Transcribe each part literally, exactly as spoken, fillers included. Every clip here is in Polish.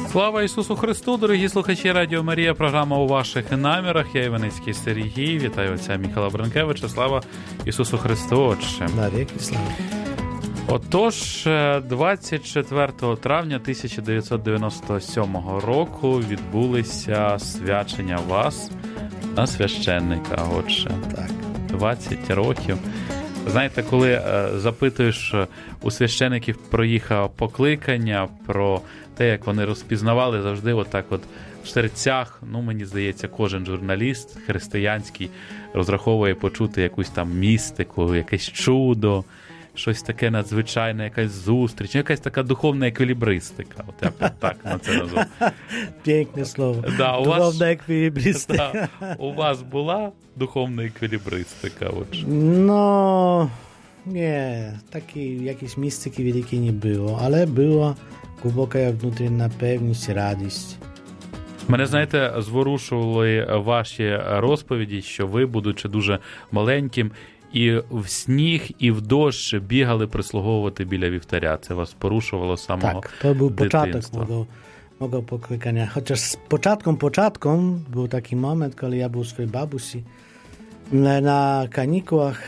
Слава Ісусу Христу, дорогі слухачі Радіо Марія, програма «У ваших намірах». Я Іваницький Сергій, вітаю отця Михайла Бренкевича. Слава Ісусу Христу, Отче. Навіки слава. Отож, двадцять четвертого травня тисяча дев'ятсот дев'яносто сьомого року відбулися свячення вас на священника, Отче. Так. двадцять років. Знаєте, коли е, запитуєш у священиків про їх покликання, про те, як вони розпізнавали, завжди отак от в серцях, ну, мені здається, кожен журналіст християнський розраховує почути якусь там містику, якесь чудо, щось таке надзвичайне, якась зустріч, якась така духовна еквілібристика. От я б так на це назвав. Пєкне слово. Да, у духовна вас, еквілібристика. Да, у вас була духовна еквілібристика? Отже? No, nie, takiej jakiejś mistyki wielkiej nie było, ale była głęboka wewnętrzna pewność, radość. Мене, знаєте, зворушували ваші розповіді, що ви, будучи дуже маленьким, і в сніг, і в дощ бігали прислуговувати біля вівтаря. Це вас порушувало з самого Tak, to był początek дитинства. mojego, mojego poklykania. Chociaż z początką, początką był taki moment, kiedy ja był u swojej babusi na kanikułach.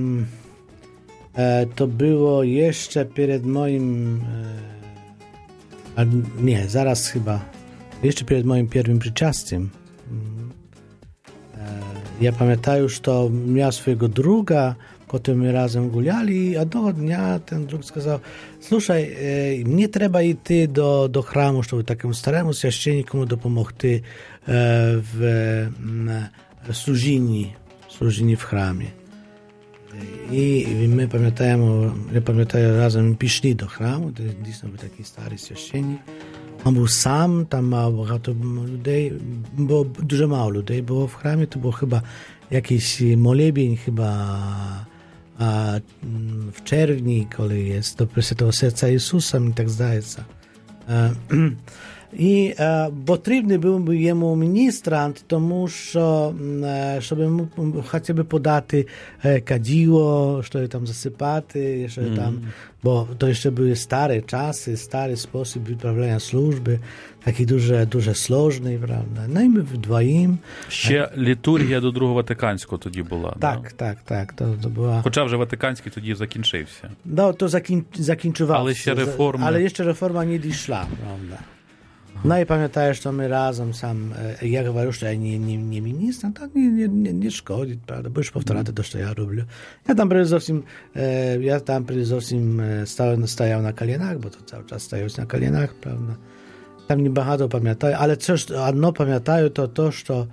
To było jeszcze przed moim... A nie, zaraz chyba. Jeszcze przed moim pierwszym przyczastiem. Ja pamiętam, że to miał swojego druga, potem my razem gulali, a одного dnia ten drug сказав: "Слушай, мені треба йти до, до храму, щоб такому старому священнику допомогти в служінні, служінні в храмі." І ми пам'ятаємо, я пам'ятаю, разом пішли до храму, де дійсно був такий старий священник. Він був сам, там мав багато людей, бо дуже мало людей було в храмі, то був хіба якийсь молебень, хіба а, в червні, коли є до Пресвятого Серця Ісуса, мені так здається. А, і а, потрібний був йому міністрант, тому що, щоб йому хоча б подати каділо, що там засипати, що mm. там, бо то ще були старі часи, старий спосіб відправлення служби, такий дуже, дуже сложний, правда. Ну і ми вдвоїм. Ще літургія до Другого Ватиканського тоді була. Так, да? так, так. То, то була... Хоча вже Ватиканський тоді закінчився. Да, то закін... закінчувався. Але ще реформа... Але ще реформа не дійшла, правда. No i pamiętasz, że my razem sam, ja говорю, że ja nie, nie, nie minister, tak nie, nie, nie szkodzi, prawda, bo już powtarzam to, co ja robię. Ja tam przede wszystkim, ja tam przede wszystkim stałem, stajał na kolanach, bo to cały czas stajał na kolanach, prawda. Tam niebahato pamiętają, ale coś, jedno pamiętają, to to, że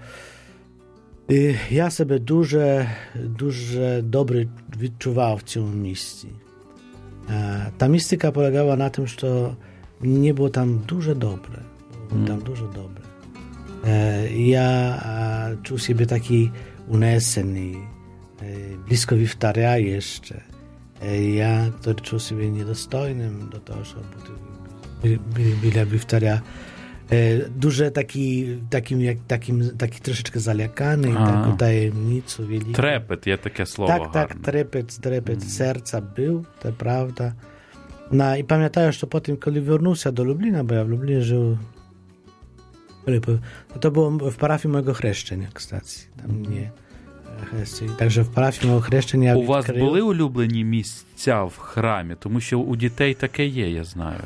ja sobie duże, duże dobry wyczuwał w tym miejscu. Ta mistyka polegała na tym, że nie było tam duże dobre. Było tam dużo dobre. Ja czuł siebie taki uneseny, blisko wiftaria jeszcze. Ja to czuł siebie niedostojnym do tego, żeby biля wiftaria. Duże taki, takim, jak, takim, taki troszeczkę zalякany, taką tajemnicą wielką. Trepet, jest takie słowo. Tak, tak, trepet, trepet mm. serca był, to prawda. No i pamiętają, że potem, kiedy wrócił się do Lublina, bo ja w Lublinie żył, to było w parafii mojego chrzeszczenia, stacji. Tam nie. Także w parafii mojego chrzeszczenia. У вас були улюблені місця в храмі? Тому що у дітей таке є, я знаю.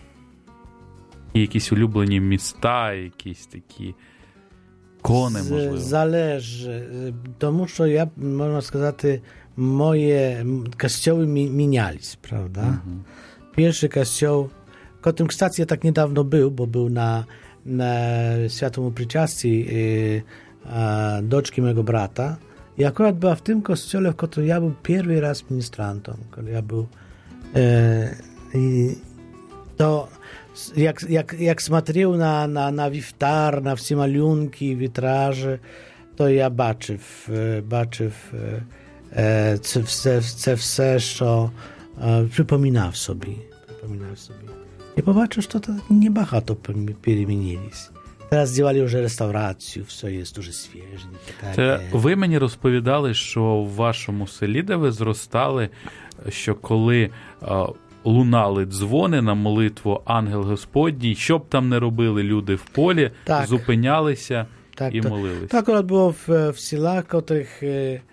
Є якісь улюблені міста, якісь такі кони, можливо. Zależy. Тому що я, можна сказати, moje kościoły mieniali, prawda? Mhm. Pierwszy kościół, Kotem stacji ja tak niedawno był, bo był na, na Świętym Przyczastii yy, a, doczki mojego brata. I akurat była w tym kościele, w którym ja był pierwszy raz ministrantem. Kiedy ja był yy, i to jak, jak, jak smatrił na, na, na wiftar, na wszystkie malunki, witraże, to ja baczył, baczył Це все, це все, що е, припоминав собі. Припоминав собі. І побачив, що то небагато перемінились. Зараз зробили вже реставрацію, все є дуже свіженьке. Це ви мені розповідали, що в вашому селі, де ви зростали, що коли е, лунали дзвони на молитву «Ангел Господній», що б там не робили люди в полі, так. зупинялися tak, i to, modlili to akurat było w, w Silach, których,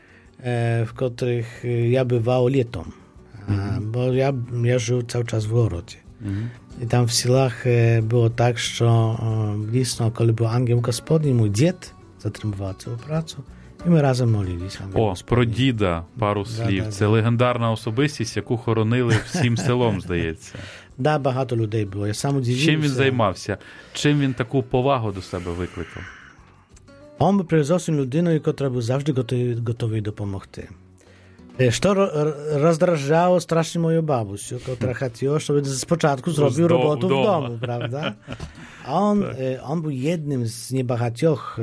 w których ja bywał latem, mm-hmm. bo ja, ja żył cały czas w Gorodzie. Mm-hmm. I tam w Silach było tak, że blisko, kiedy był Ангел Господній, mój dziad zatrzymywał całą pracę і ми разом молилися. О, про діда пару слів. Да, Це да. легендарна особистість, яку хоронили всім селом, здається. Да, багато людей було. Я сам удивився. Чим він займався? Чим він таку повагу до себе викликав? Он був перезовсім людиною, яка був завжди готовий, готовий допомогти. Що роздражало страшно мою бабусю, яка хотіла, щоб спочатку зробив роботу вдома, правда? А он, он був одним з небагатьох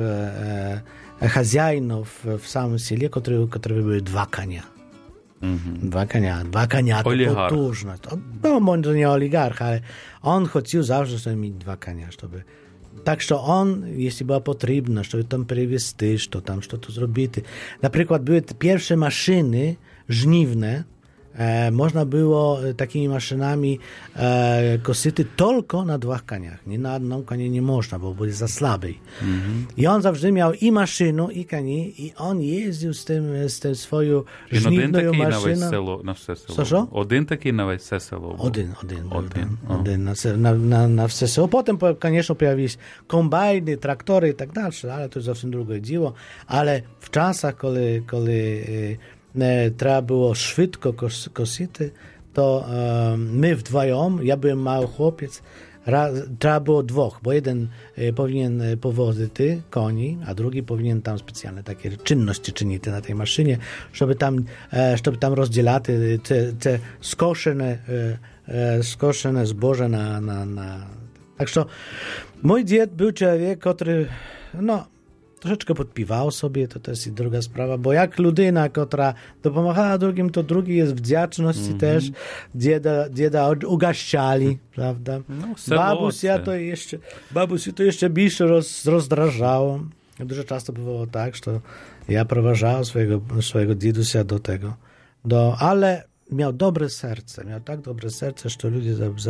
хазяїнів в самому селі, які були два коня. Mm-hmm. Dwa konia, dwa konia to potężne. No, może nie oligarch, ale on chciał zawsze sobie mieć dwa konia, żeby... Tak, że on, jeśli była potrzebna, żeby tam przewieźć, to tam, co tu zrobić. Na przykład były te pierwsze maszyny żniwne, e, można było takimi maszynami e, kosyty tylko na dwóch koniach. Nie na jedną konie nie można, bo byli za słabi. Mm-hmm. I on zawsze miał i maszynę, i koni, i on jeździł z tym, z tym swoją żniwną maszyną. Село, на все село. Що? Один такий на весь село був? Один, один. Один, один, один на, на, на, на все село. Potem, конечно, pojawiły kombajny, traktory i tak dalej, ale to jest zawsze drugie dzieło. Ale w czasach, kiedy, kiedy e, trzeba było szybko kos, kosić, to e, my wdwojom, ja byłem mały chłopiec, Ra, trzeba było dwóch, bo jeden e, powinien powozić koni, a drugi powinien tam specjalne takie czynności czynić na tej maszynie, żeby tam, e, żeby tam rozdzielać te, te skoszone, e, e, skoszone zboże na, na, na... Tak, że mój dziad był człowiek, który no, troszeczkę podpiwał sobie, to też jest druga sprawa, bo jak ludyna, która dopomagała drugim, to drugi jest wdzięczności mm-hmm. też. Dzieda, dzieda ugaściali, prawda? No, babusia to jeszcze, babusi to jeszcze bliższe roz, rozdrażało. Dużo często bywało tak, że ja prowadzałem swojego, swojego dziedusia do tego, do, ale miał dobre serce, miał tak dobre serce, że ludzie, za, za,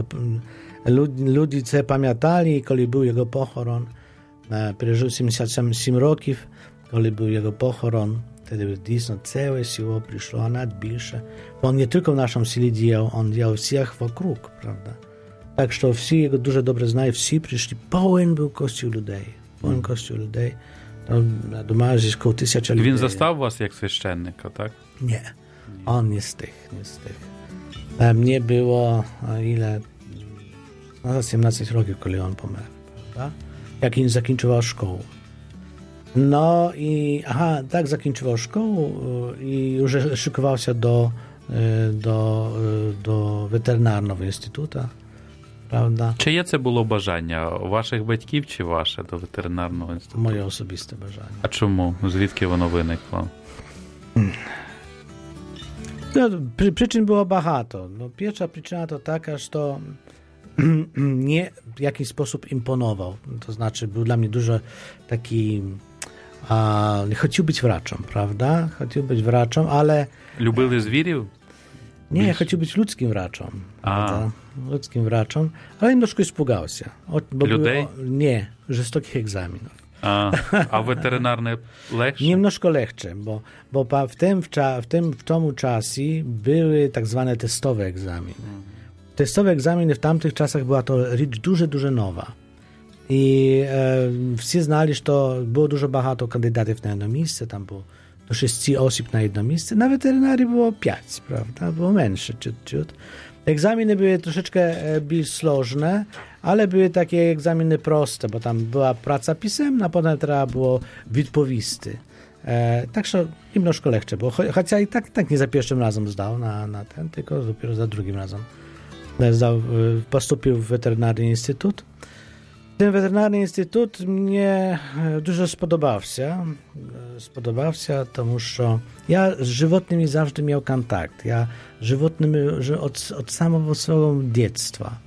ludzie co pamiętali, kiedy był jego pochoron. Пережив сімдесят сім років, коли був його похорон, тоді дійсно ціле село прийшло, а навіть більше. Він не тільки в нашому селі діяв, він діяв всіх вокруг, правда. Так що всі його дуже добре знають, всі прийшли, повинен був костюм людей, повинен костюм людей. Думаю, що коло тисяча людей. Він застав вас як священника, так? Ні, він не стих, не стих. Мені було, ile, no, сімнадцять років, коли він помер, правда? Jak nie zakończyła szkołę. No i aha, tak zakończyła szkołę i już szykował się do, do, do weterynarnego instytutu, prawda? Czyje це було бажання? Ваших батьків чи ваше до ветеринарного інституту? Moje osobiste бажання. А чому? Звідки воно виникло? No, przy, przyczyn było багато. No, pierwsza przyczyna to taka, że to nie w jakiś sposób imponował. To znaczy, był dla mnie dużo taki... A, chciał być wraczem, prawda? Chciał być wraczem, ale... Любили звірів? Nie, chciał być ludzkim wraczem. A. Ludzkim wraczem, ale немножко испугался. Людей? Nie, żestokich egzaminów. A, a weterynarne lегше? Немножко легше, bo, bo w tym, w, w tym w tomu czasie były tak zwane testowe egzaminy. Testowe egzaminy w tamtych czasach była to rzecz dużo, dużo nowa. I e, wszyscy znali, że to było dużo багато kandydatów na jedno miejsce, tam było do sześciu osób na jedno miejsce. Na weterynarii było pięć, prawda? Było mniejsze ciut, ciut. Egzaminy były troszeczkę bardziej slożne, ale były takie egzaminy proste, bo tam była praca pisemna, potem trzeba było odpowiedzieć. E, tak, że немножко легше było. Chociaż i tak, tak nie za pierwszym razem zdał na, na ten, tylko dopiero za drugim razem. Zdał, postąpił w weterynarny instytut. Ten weterynarny instytut mnie dużo spodobał się. Spodobał się, тому że ja z żywotnymi zawsze miał kontakt. Ja z żywotnymi od, od samego swojego dziecka.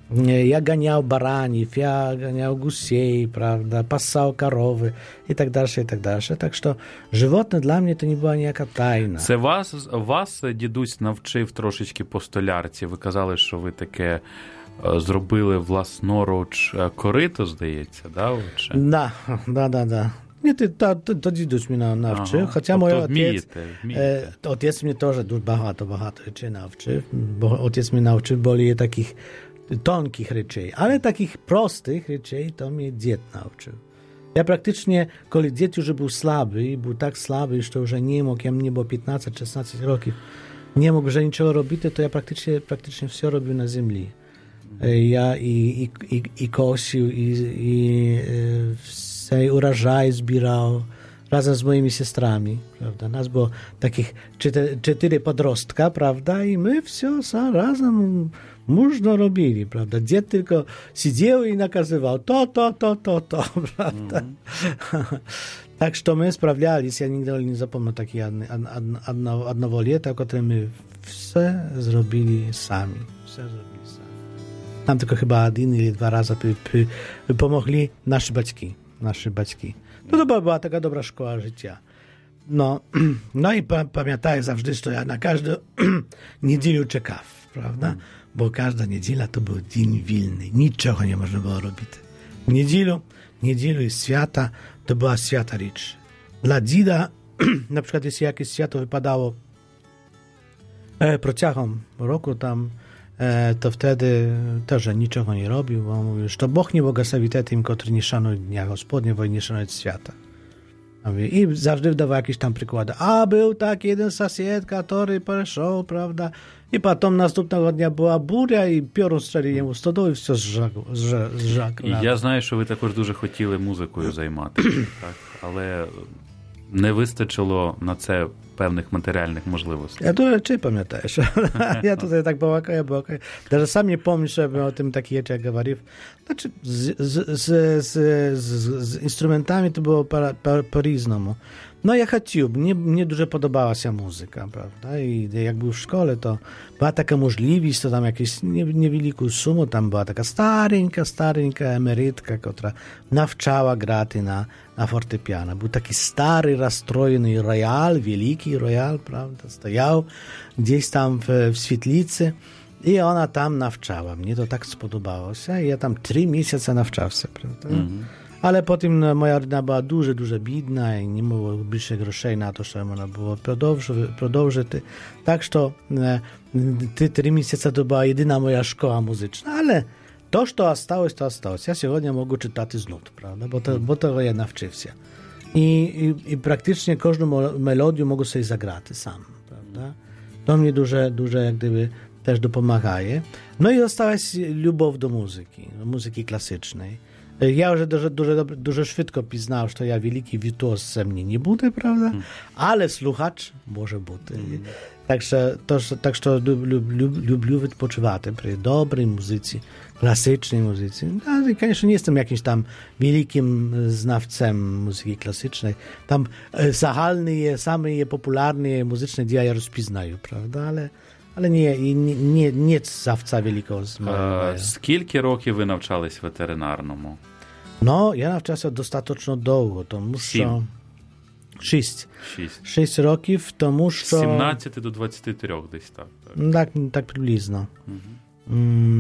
Ja ganiał baraniów, ja ganiał gusiej, prawda, pasał karowy i tak dalej, i tak dalej. Tak що животне для мене to nie była ніяка тайна. Це вас, вас дідусь навчив трошечки по столярці? Ви казали, що ви таке зробили власноруч корито, здається, да? Чи? Да, да, да, да. Nie, ty, to, to, to dziduś mnie nauczył, Aha, chociaż mój ojciec, wmiejete, wmiejete. E, ojciec mnie też dużo, багато, багато rzeczy nauczył, bo ojciec mnie nauczył boli takich tonkich rzeczy, ale takich prostych rzeczy to mnie dzied nauczył. Ja praktycznie, kiedy dzied już był słaby, był tak słaby, że już nie mógł, ja mnie było piętnaście szesnaście roków, nie mógł że niczego robić, to ja praktycznie, praktycznie wszystko robił na ziemi. Ja i, i, i, i kosił, i, i i urażaj zbierał razem z moimi siostrami, prawda? Nas było takich cztery, cztery podrostka, prawda? I my wszystko razem można robili, prawda? Dziad tylko siedział i nakazywał to, to, to, to, to, prawda? Mm. Tak, że my sprawialiśmy, ja nigdy nie zapomnę takiej jednego lata, które my wszystko zrobili sami. Wszystko zrobili sami. Nam tylko chyba jeden ili dwa razy by, by, by pomogli nasi baćki. Nasze baćki. No to była taka dobra szkoła życia. No, no i pa, pamiętaj zawsze, że ja na każdą niedzielę czekał, prawda? Mm. Bo każda niedziela to był dzień wolny. Niczego nie można było robić. W niedzielę, niedzielę i świata to była świata rzecz. Dla dzida, na przykład jeśli jakieś święto wypadało e, prociachom roku tam, to wtedy też niczego nie robił, bo mówił, że to Bóg nie błogosławi tym, którzy nie szanują Dnia Gospodniego i nie szanują świata. I zawsze dawał jakieś tam przykłady. A był tak jeden sąsiad, który przeszł, prawda? I potem następnego dnia była burя, і piorun strzelił jemu stodoły, i все зжак. І я знаю, що ви також дуже хотіли музикою займатися, так? Але не вистачило на це pewnych materialnych możliwości. Ja to rzeczy pamiętasz. Ja tutaj tak bałakaję, bałakaję. Даже sam nie pomnisz, żebym o tym takie rzeczy mówił. Znaczy, z, z, z, z, z instrumentami to było po-różnemu. No ja chciał, mnie, mnie dużo podobała się muzyka, prawda? I jak był w szkole, to była taka możliwość, to tam jakieś niewielką sumę, tam była taka stareńka, stareńka emerytka, która nawczała graty na, na fortepiano. Był taki stary, rozstrojony royal, wielki royal, prawda? Stajał gdzieś tam w, w świetlicy i ona tam nawczała. Mnie to tak spodobało się i ja tam trzy miesiące nawczał się, prawda? Mm-hmm. Ale potem moja rodzina była dużo, dużo biedna i nie było bliższych groszej na to, że można było продовжити. Tak, że te trzy miesiące to była jedyna moja szkoła muzyczna, ale to, co осталось, to осталось. Ja сегодня mogę czytać z nut, prawda? Bo to, bo to ja nauczyłem się. I, i, i praktycznie każdą melodię mogę sobie zagrać sam, prawda? To mnie dużo, dużo jak gdyby też dopomagaje. No i została любов do muzyki, do muzyki klasycznej. Ja już dużo, dużo, dużo szybko poznał, że ja wielki wirtuoz ze mnie nie będę, prawda? Hmm. Ale słuchacz może być. Hmm. Także to, tak, że lubię wypoczywać przy dobrej muzyce, klasycznej muzyce. No, i конечно, nie jestem jakimś tam wielkim znawcem muzyki klasycznej. Tam zahalne, same popularne muzyczne dzieła ja rozpoznaję, prawda? Ale Але ні, ні, ні завця великого з мене. Скільки років ви навчались ветеринарному? Ну, я навчався достатньо довго, тому що... Сім. Шість. Шість. Шість років, тому що... З сімнадцяти до двадцяти трьох десь так. Так, так, так приблизно. Угу.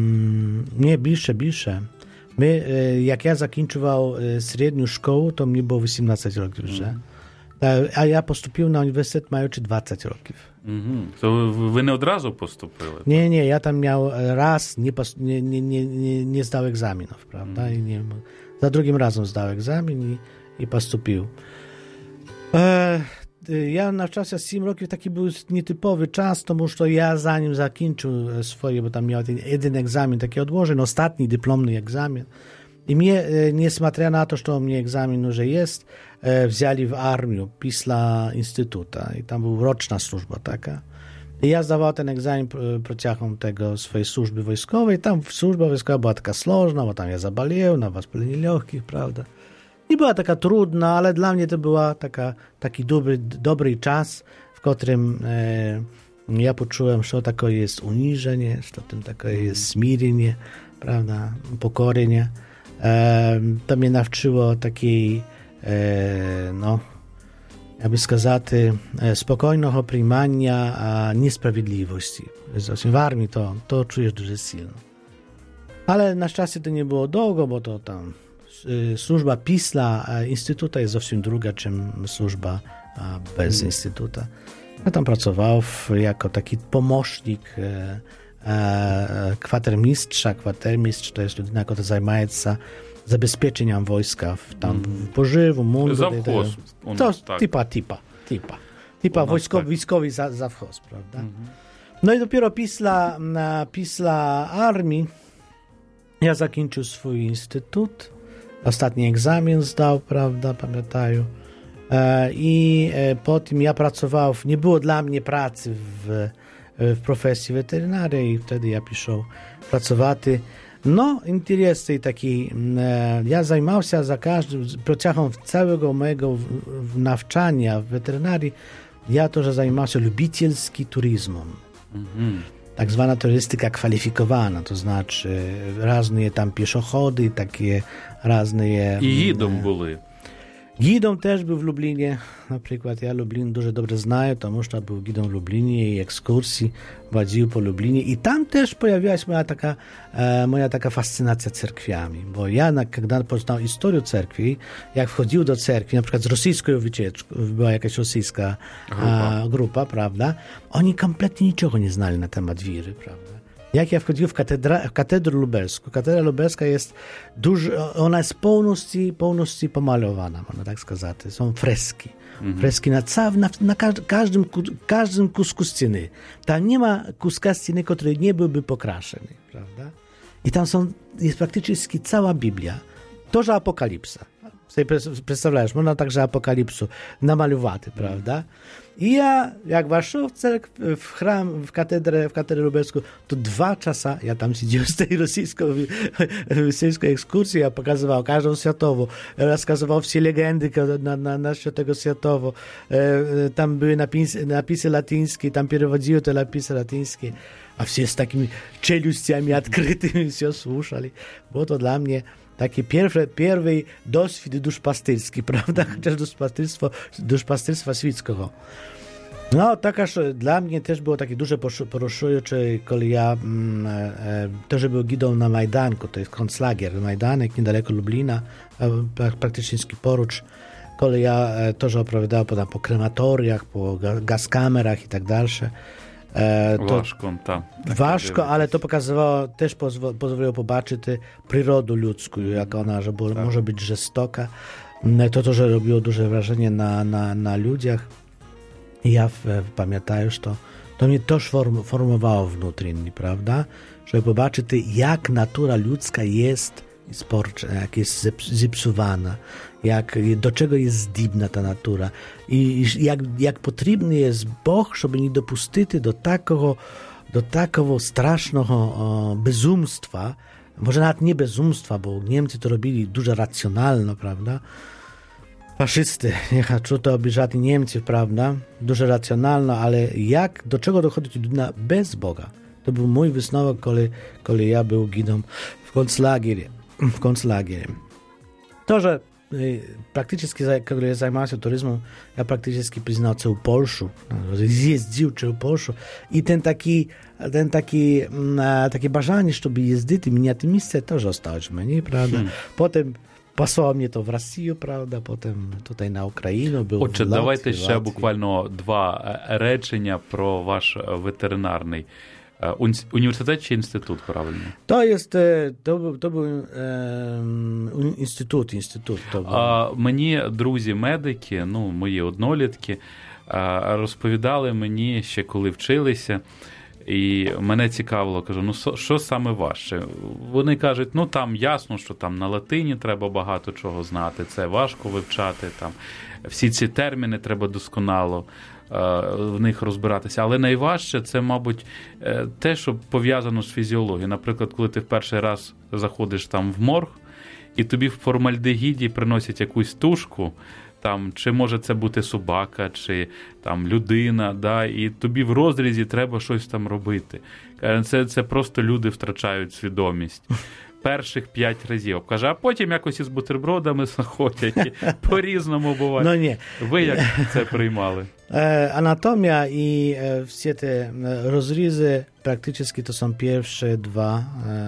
Ні, більше, більше. Ми, як я закінчував середню школу, то мені було вісімнадцять років вже. Угу. А я поступив на університет, маючи двадцять років. Угу. То ви не одразу поступили? Ні, ні, я там мав раз, не, пос... не, не, не, не здав екзаменів, правда? Mm. І не... За другим разом здав екзамен і, і поступив. Е, я навчався сім років, такий був нетиповий час, тому що я за ним закінчив своє, бо там мав один екзамен такий odłożen, ostatni dyplomny egzamin. I mnie, niesмотря на to, że u mnie egzamin już jest, wzięli w armię pisla instytuta i tam była roczna służba taka. I ja zdawał ten egzamin prociachom tego swojej służby wojskowej. Tam służba wojskowa była taka slożna, bo tam ja zabolił na wоспаление легких, prawda. Nie była taka trudna, ale dla mnie to była taka, taki dobry, dobry czas, w którym e, ja poczułem, że takie jest uniżenie, że tym takie jest smirienie, правда, покорення. Е, то мене навчило такий, е, ну, я би сказати, спокійного приймання несправедливості. В армії то, то чуєш дуже сильно. Але на щастя to nie było długo, bo to tam służba pісля instytuta jest zowsім druga, czym służba bez mm. instytuta. Ja tam pracował jako taki pomocnik e, e, kwatermistrza. Kwatermistrz to jest людина, która zajmuje się zabezpieczeniem wojska, w, tam mm. pożywu, mundur. Zawchóz. To tak. typa, typa, typa. Typa wojskowy, tak. wojskowy za, zawchóz, prawda? Mm-hmm. No i dopiero pісля, pісля armii ja zakończył swój instytut. Ostatni egzamin zdał, prawda, pamiętaję. E, I e, potem ja pracował, nie było dla mnie pracy w, w profesji weterynarii i wtedy ja piszą pracować. No, interesy taki, e, ja zajmował się za każdym, przeciągiem całego mojego nawczania w weterynarii, ja też zajmował się lubicielskim turyzmem. Mhm. Tak zwana turystyka kwalifikowana, to znaczy różne tam pieszochody, takie różne... I gidom były. Gidom też był w Lublinie, na przykład ja Lublin dużo dobrze znaję, to że był gidom w Lublinie i ekskursji wadził po Lublinie i tam też pojawiła się moja taka, e, moja taka fascynacja cerkwiami, bo ja, na, kiedy poznał historię cerkwi, jak wchodził do cerkwi, na przykład z rosyjską wycieczką, była jakaś rosyjska grupa. A, grupa, prawda, oni kompletnie niczego nie znali na temat wiry, prawda. Jak ja wchodziłem w, katedra, w katedrę lubelską, katedra lubelska jest dużo, ona jest pełności, pełności pomalowana, można tak сказать. Są freski. Mhm. Freski na, całym, na, na każdym, każdym kusku sceny. Tam nie ma kuska sceny, który nie byłby pokraszony, prawda? I tam są, jest praktycznie cała Biblia. To, że Apokalipsa. Sobie przedstawiasz, można także Apokalipsu namalować, prawda? I ja, jak weszłem w cerkw, w chram, w katedrę, w katedrę lubelską, to dwa czasa ja tam siedziałem z tej rosyjskiej, rosyjskiej ekskursji, ja pokazywał każdą światową, rozkazywał wszystkie legendy na, na, na świętego światowo. E, tam były napisy, napisy latyńskie, tam przewodziły te napisy latyńskie, a wszyscy z takimi czeluściami odkrytymi się słuchali. Było to dla mnie taki pierwszy, pierwszy doświad duszpasterski, prawda? Chociaż duszpasterstwo, duszpasterstwa świeckiego. No, tak aż dla mnie też było takie duże poruszujące, kiedy ja mm, e, też był gidą na Majdanku, to jest konclagier, Majdanek, niedaleko Lublina, e, praktycznie porucz, kiedy ja e, też opowiadał po, po krematoriach, po gazkamerach i tak dalsze. E, to Ważko, tak. Ważko, ale to pokazywało, też pozwo, pozwoliło pobaczyć przyrodę ludzką, jak ona że było, tak. może być żestoka. To to, że robiło duże wrażenie na, na, na ludziach. I ja pamiętam, że to, to mnie też form, formowało wnутрішньо, prawda? Żeby pobaczyć, jak natura ludzka jest sporcza, jak jest zepsuwana, jak, do czego jest zdibna ta natura i jak, jak potrzebny jest Bóg, żeby nie dopuścić do takiego, do takiego strasznego o, bezumstwa, może nawet nie bezumstwa, bo Niemcy to robili dużo racjonalno, prawda? Faszysty, nie chcą to obliżać Niemców, prawda? Dużo racjonalno, ale jak, do czego dochodzi ludina bez Boga? To był mój wysновок, kiedy, kiedy ja był gidą w konclagierie. W konclagierie. To, że praktycznie, kiedy ja zajmowałem się turyzmem, ja praktycznie przyznał się u Polszu, jeździł czy u Polszu i ten taki, ten taki, takie bażanie, żeby jeździć i mnie te miejsce też zostało mnie, prawda? Hmm. Potem posłał mnie to w Rosję, prawda? Potem tutaj на Україну був. Отже, в давайте ще Латвії. Буквально два речення про ваш ветеринарний університет чи інститут, правильно? To jest, to, to był um, інститут, інститут. To był. А, мені друзі-медики, ну, мої однолітки, розповідали мені ще коли вчилися, і мене цікавило, кажу, ну що саме важче? Вони кажуть, ну там ясно, що там на латині треба багато чого знати, це важко вивчати, там всі ці терміни треба досконало в них розбиратися. Але найважче це, мабуть, те, що пов'язано з фізіологією. Наприклад, коли ти в перший раз заходиш там в морг, і тобі в формальдегіді приносять якусь тушку, там, чи може це бути собака, чи там людина, да, і тобі в розрізі треба щось там робити. Каже, це, це просто люди втрачають свідомість. Перших п'ять разів. Каже, а потім якось із бутербродами знаходять. І по-різному буває. No nie. Ви як це приймали? Anatomia i wszystkie te rozryzy praktycznie to są pierwsze dwa,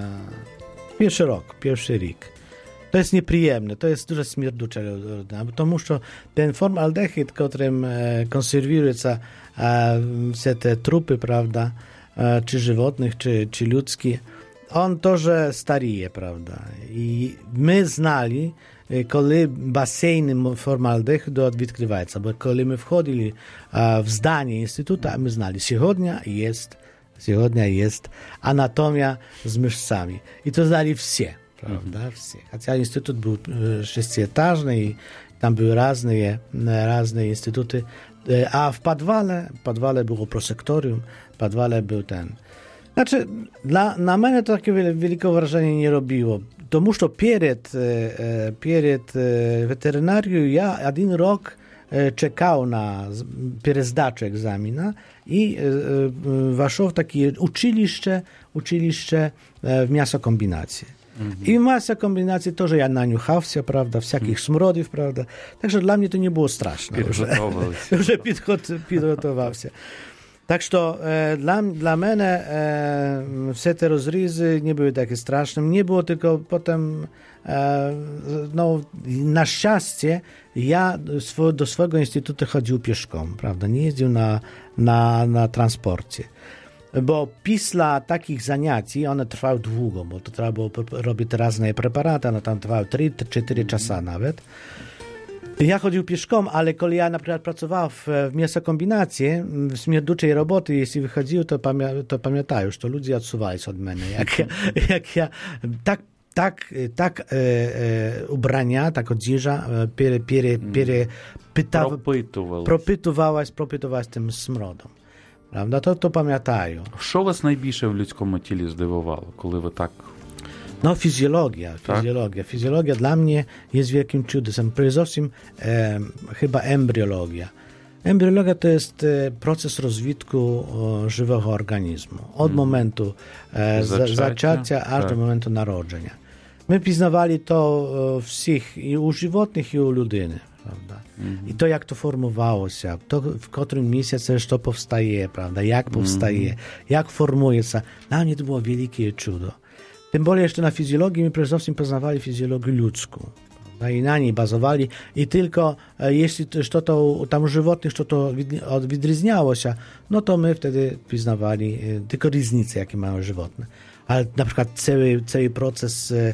pierwszy rok, pierwszy rok. To jest nieprzyjemne, to jest dużo śmierducze, потому что ten formaldehyd, którym konserwuje się wszystkie te trupy, prawda, czy żywotnych, czy, czy ludzkie, on to, że starije, prawda. I my znali, коли басейни формальдегіду відкриваються. Бо коли ми входили в здання інституту, ми знали, сьогодні є, сьогодні є анатомія з мишцями. І то знали всі, правда, всі. Хоча інститут був шестиэтажний, там були різні, різні інститути. А в підвалі, в підвалі було просекторіум, в підвалі був ten. Znaczy, dla, na mnie to takie wielkie wrażenie nie robiło. Тому що перед, перед ветеринарією я один рік чекав на перездачу екзамена і вийшов в таке училище, училище в м'ясокомбінації. Mm-hmm. І в м'ясокомбінації теж я нанюхався, правда, всяких mm-hmm. смородів, правда. Так що для мене це не було страшно. Вже підготувався. Tak, że e, dla, dla mnie e, wszystkie te rozryzy nie były takie straszne. Nie było tylko potem, e, no, na szczęście, ja swo, do swojego instytutu chodził pieszką, prawda? Nie jeździł na, na, na transporcie. Bo pisla takich zaniaci, one trwały długo, bo to trzeba było robić różne preparaty, one tam trwały trzy cztery czasa nawet. Ja chodził pieszką, ale kiedy ja na przykład pracował w, w mięsokombinacji, w śmierduczej roboty, jeśli wychodził, to, pamię, to pamiętają, że to ludzie odsuwali się od mnie. Jak ja, jak ja tak, tak, tak e, e, ubrania, tak odzieża, piere, piere, piere, pyta, propytowałaś, propytowałaś tym smrodom. Prawda? To, to pamiętają. Що вас найбільше в людському тілі здивувало, коли ви так... No, fizjologia, fizjologia. Tak? Fizjologia dla mnie jest wielkim cudem. Przede wszystkim e, chyba embryologia. Embryologia to jest e, proces rozwitku e, żywego organizmu. Od mm. momentu e, zaczęcia, zaczęcia aż tak. do momentu narodzenia. My poznawali to e, wszystkich, i u żywotnych, i u ludyny. Prawda? Mm. I to, jak to formowało się, to w którym miesiącu to powstaje, prawda? Jak powstaje, mm. jak formuje się. Dla mnie to było wielkie cudo. Tym bardziej jeszcze na fizjologii my przede wszystkim poznawali fizjologię ludzką. Prawda? I na niej bazowali. I tylko e, jeśli to, to tam żywotnych to, to odróżniało się, no to my wtedy poznawali e, tylko różnice, jakie mają żywotne. Ale na przykład cały, cały proces e,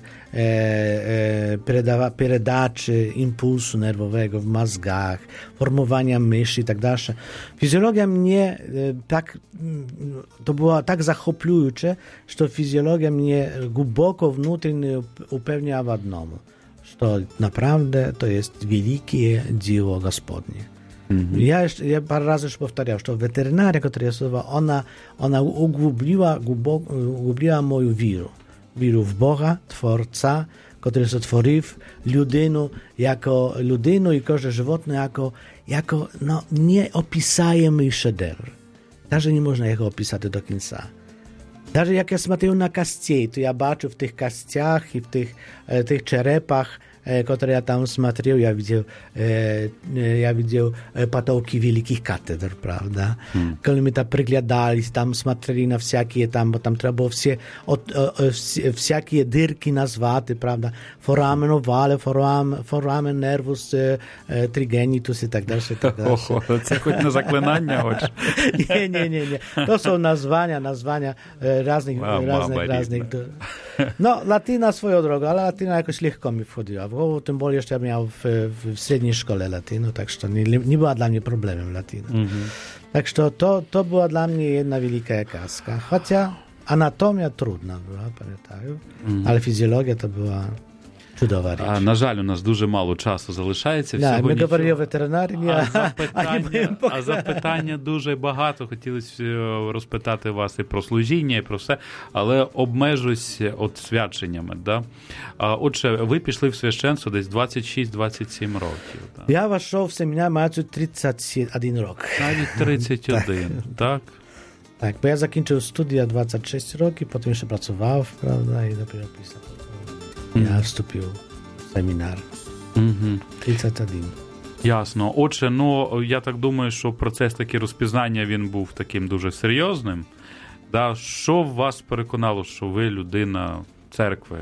e, peredawa, peredaczy impulsu nerwowego w mózgach, formowania myśli i tak dalej. Fizjologia mnie e, tak, to było tak zachoplujące, że fizjologia mnie głęboko wewnętrznie upewniała w jednym, że naprawdę to jest wielkie dzieło Gospodnie. Mm-hmm. Ja, jeszcze, ja parę razy już powtarzał, że weterynaria, która jest ona, ona ugłubliła, głęboko, ugłubliła moją wiarę. Wiarę w Boga, Twórca, który stworzył ludynę jako ludynę i każde żywotne jako, jako no, nieopisajemy szedewr. Także nie można jego opisać do końca. Даже jak ja смотрю na kości, to ja baczę w tych kościach i w tych, e, tych czerepach, które ja tam смотрел, ja widział, e, ja widział patołki wielkich katedr, prawda? Hmm. Kiedy my tam przyglądali, tam смотрели na всякие, tam, bo tam trzeba było wsie, od, o, wsie, всякие dyrki nazwać, prawda? Foramen ovale, foramen, foramen nervus e, trigenitus i tak dalej, i tak dalej. Oho, це хоч не заклинання, хоч. Nie, nie, nie, nie. To są nazwania, nazwania raznych, raznych, raznych. No, latyna swoją drogą, ale latyna jakoś lekko mi wchodziła. Bo tym bardziej jeszcze ja miał w, w średniej szkole latynu, tak że nie, nie była dla mnie problemem latyna. Mm-hmm. Tak że to, to była dla mnie jedna wielka jakaska. Chociaż anatomia trudna była, pamiętają, mm-hmm. ale fizjologia to była... Чудова річ. А, на жаль, у нас дуже мало часу залишається. Да, Всього ми нічого. говорили о ветеринарії, а, а, запитання, а, а запитання дуже багато. Хотілося розпитати вас і про служіння, і про все, але обмежусь от свяченнями. Да? А, отже, ви пішли в священство десь двадцять шість - двадцять сім років. Да? Я вийшов в семінар, маючи тридцять один рік. Навіть тридцять один, так? Так, бо я закінчив студію двадцять шість років, потім ще працював, правда, і доpiero після того я вступив в семінар. Угу. тридцять один. Ясно. Отже, ну, я так думаю, що процес таки розпізнання, він був таким дуже серйозним. Да? Що вас переконало, що ви людина церкви?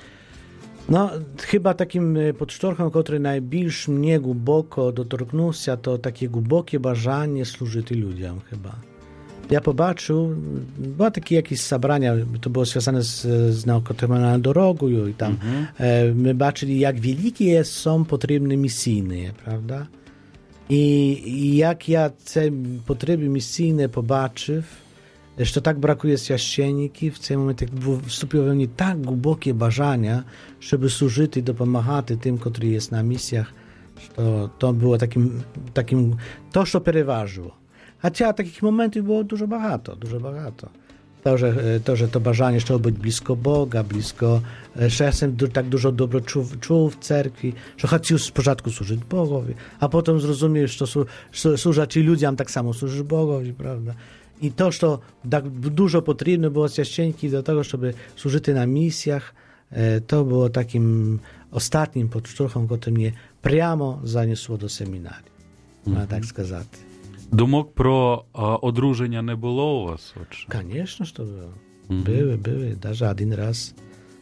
No, chyba takim podsztorchem, który najbliż mnie głęboko dotknął, to takie głębokie бажання служити людям chyba. Ja pobaczył, było takie jakieś zabrania, to było związane z, z naukoterminalną drogą i tam mm-hmm. e, my baczyli, jak wielkie są potrzebne misyjne, prawda? I, I jak ja te potrzeby misyjne pobaczył, że tak brakuje święcenników, w tym momencie wstąpiło we mnie tak głębokie бажання, żeby służyć i dopomagać tym, którzy jest na misjach, to, to było takim, takim, to, co przeważyło. Хоча таких моментів було дуже багато, дуже багато. To, że to, że to бажання, щоб бути близько Бога, близько, що я сам так дуже добре чув, чув в церкві, що хотів спочатку служити Богові, а потім зрозумів, що, що служачи людям так само служиш Богові, правда? І то, що так дуже потрібно було священників до того, щоб служити на місіях, to było takim ostatnim podszturchem, który mnie прямо занесло до семінарі, можна так сказати. Думок про а, одруження не було у вас? Отже? Конечно, что было. Mm-hmm. Były, były. Даже один раз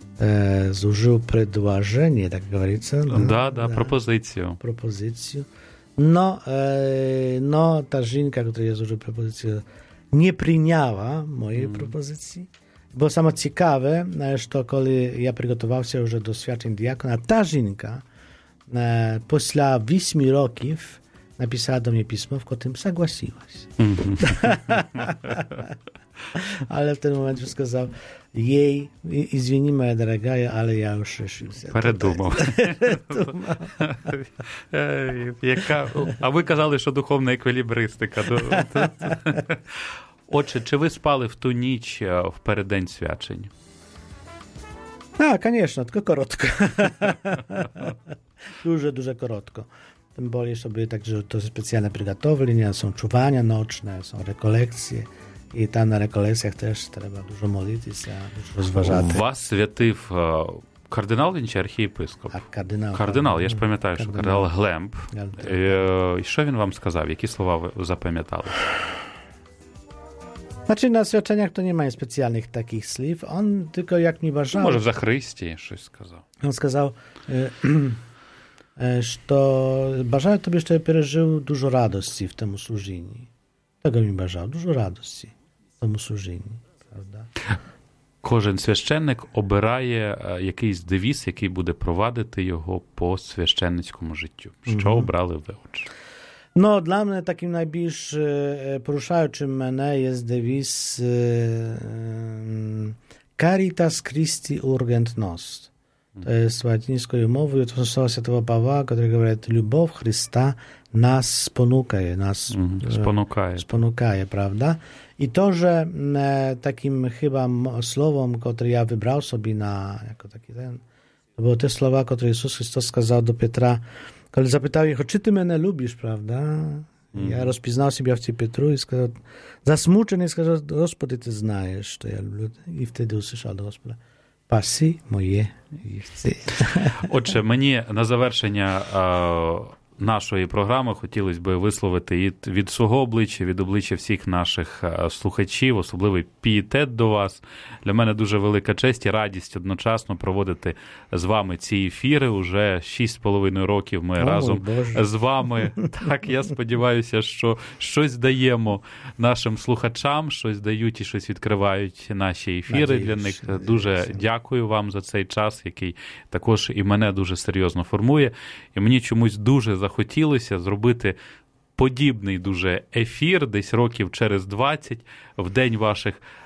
э, зложил предложение, так говорится. Да, да, да, пропозицию. Пропозицию. Но, э, но та жінка, которой я зложил пропозицию, не прийняла моєї mm-hmm. пропозиції. Było samo ciekawe, że kiedy ja przygotowałem się już do świadczeń diakona, ta żynka e, po ósmych roków napisała do mnie pismo, w którym zagłosiłaś. Ale w tym momencie сказал jej, извини, моя дорогая, ale ja już решился. Передумав. Яка... А ви казали, що духовна еквілібристика. Отже, чи ви спали в ту ніч в переддень свячень? А, конечно, tylko коротко. Дуже-дуже коротко. Tym bardziej, że były także to specjalne przygotowania, są czuwania nocne, są rekolekcje i tam na rekolekcjach też trzeba dużo modlitися, dużo rozważати. Вас святив кардинал він чи архієпископ? А, кардинал. Кардинал, я ж пам'ятаю, що кардинал Глемб. Глемб. І що він вам сказав? Які слова ви запам'ятали? Znaczy na świadczeniach to nie ma specjalnych takich słów, on tylko jak mi бажав. Може за Христі щось сказав. On сказав, що бажаю тобі, щоб пережив дуже радості в тому служінні. Tego mi бажав, дуже радості в тому служінні, правда? Кожен священник обирає якийсь девіз, який буде провадити його по священницькому життю. Що mm-hmm. обрали ви, отже? No, dla mnie takim najbliż poruszającym mnie jest dewiz Caritas Christi Urgent Nos. To jest łacińską mową, to są słowa świętego Pawła, które mówią, любов Chrysta nas sponukaje, nas mm, sponukaje. sponukaje, prawda? I to, że takim chyba słowem, które ja wybrał sobie na, jako taki ten, to były te słowa, które Jezus Chrystus сказал do Piotra, kiedy zapytał ich, czy ty mnie lubisz, prawda? Mm. Ja rozpoznał siebie w tym Piotru i сказал, zasmuczony, сказал, Господи, ty znajesz, to ja lubię. I wtedy usłyszał do Господа, паси моє вівці. Отже, мені на завершення а, нашої програми хотілося б висловити і від свого обличчя, від обличчя всіх наших слухачів, особливий пієтет до вас. Для мене дуже велика честь і радість одночасно проводити з вами ці ефіри. Уже шість з половиною років ми О, разом з вами. Так, я сподіваюся, що щось даємо нашим слухачам, щось дають і щось відкривають наші ефіри Надіюсь, для них. Надіюсь. Дуже дякую вам за цей час, який також і мене дуже серйозно формує. І мені чомусь дуже захотілося зробити подібний дуже ефір, десь років через двадцять, в день ваших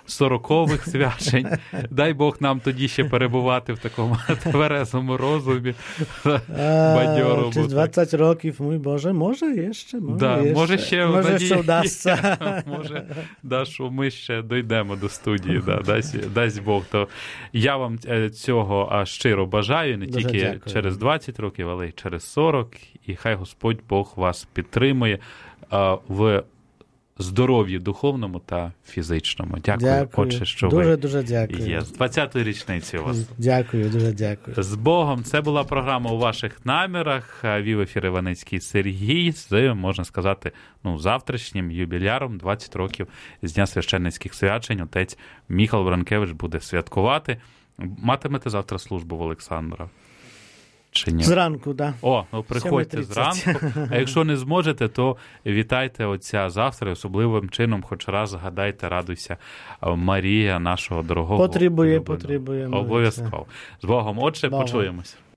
сорокових свячень. Дай Бог нам тоді ще перебувати в такому тверезому розумі. Бадьорому. Через двадцять років, мій Боже, може ще, може да, ще. Може ще, може, надії, ще вдасться. Може, да, що ми ще дійдемо до студії, да, дасть, дасть Бог. То я вам цього щиро бажаю, не Дуже тільки дякую. через двадцять років, але й через сорок. І хай Господь Бог вас підтримує в здоров'ї духовному та фізичному. Дякую, дякую. Отче, що дуже, ви дуже дякую. є. З двадцятої річниці у вас. Дякую, дуже дякую. З Богом. Це була програма «У ваших намірах». Вів ефір Іваницький Сергій з, можна сказати, ну, завтрашнім юбіляром двадцять років з Дня священницьких свячень. Отець Міхал Бранкевич буде святкувати. Матимете завтра службу в Олександра? Чи ні? Зранку, так. Да. О, ну приходьте зранку. А якщо не зможете, то вітайте отця завтра. Особливим чином хоч раз згадайте, радуйся, Марія, нашого дорогого. Потребує, улюбленого. потребує. Обов'язково. З Богом, Отче, Богом. почуємося.